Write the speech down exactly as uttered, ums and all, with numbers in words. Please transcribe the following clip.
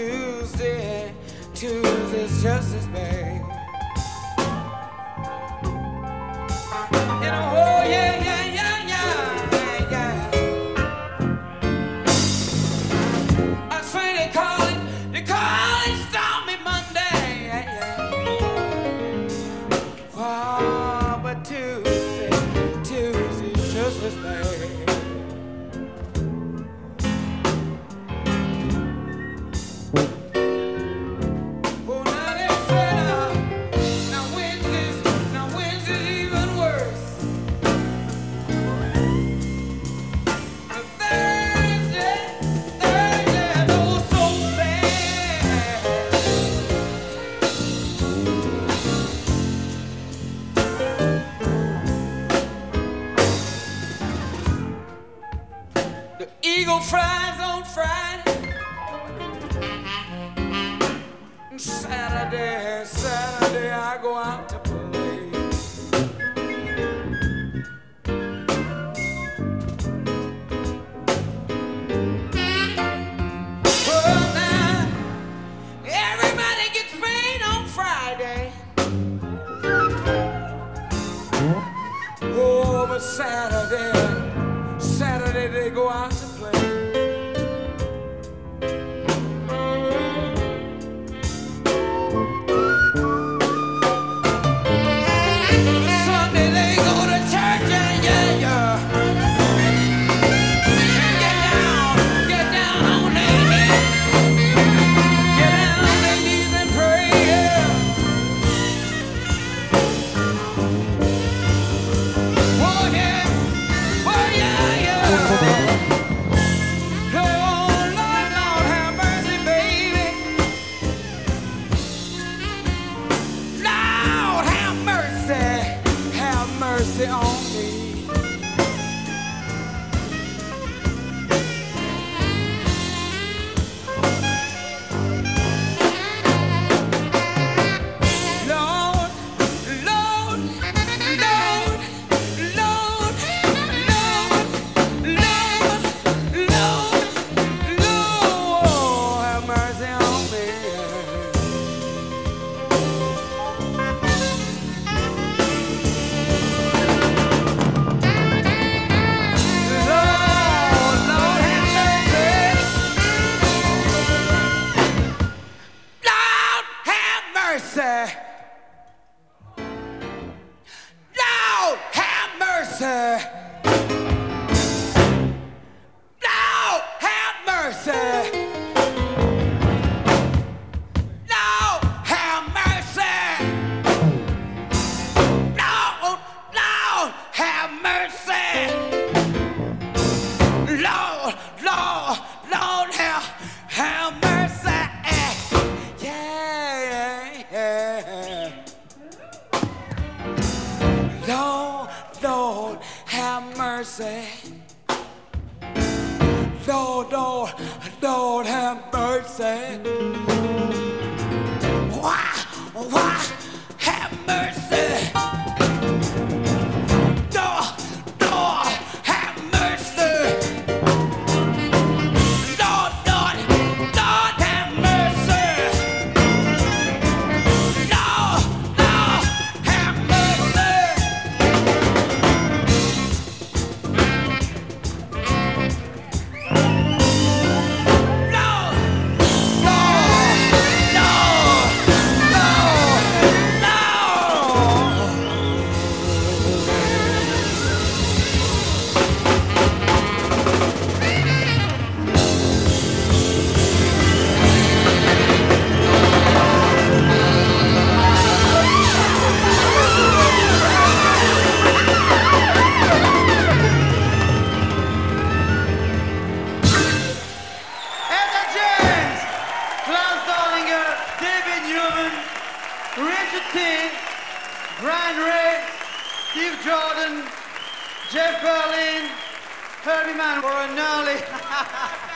Tuesday, Tuesday's just as bad. And oh yeah, yeah, yeah, yeah, yeah. I say they call it, they call it Stormy Monday, yeah, yeah. Oh, but Tuesday, Tuesday's just as bad. The eagle flies on Friday, and Saturday, Saturday I go out to play. Well now, everybody gets paid on Friday. Oh, but Saturday, Saturday they go out to play. Sunday they go to church, yeah, yeah, yeah. And get down, get down on their knees. Get down on their knees and pray, yeah. Oh yeah, oh yeah, yeah. Oh, Lord, Lord, have mercy, baby. Lord, have mercy, have mercy on me. Lord, Lord, Lord, Lord, Lord, Lord, Lord, Lord, have mercy on me. Lord, Lord, have mercy. Lord, have mercy. Lord, have mercy. Lord, have mercy. Lord, have mercy. Lord, Lord, have mercy. Lord, Lord, Lord, have, have mercy. Yeah, yeah. Lord, Lord, have mercy. Lord, Lord, Lord, have mercy. Why, why, have mercy. Lord, Lord, have mercy. Lord, Lord, Lord, have mercy. Lord, Lord, have mercy. Lord, Richard T, Brian Ray, Steve Jordan, Jeff Berlin, Herbie Mann for a gnarly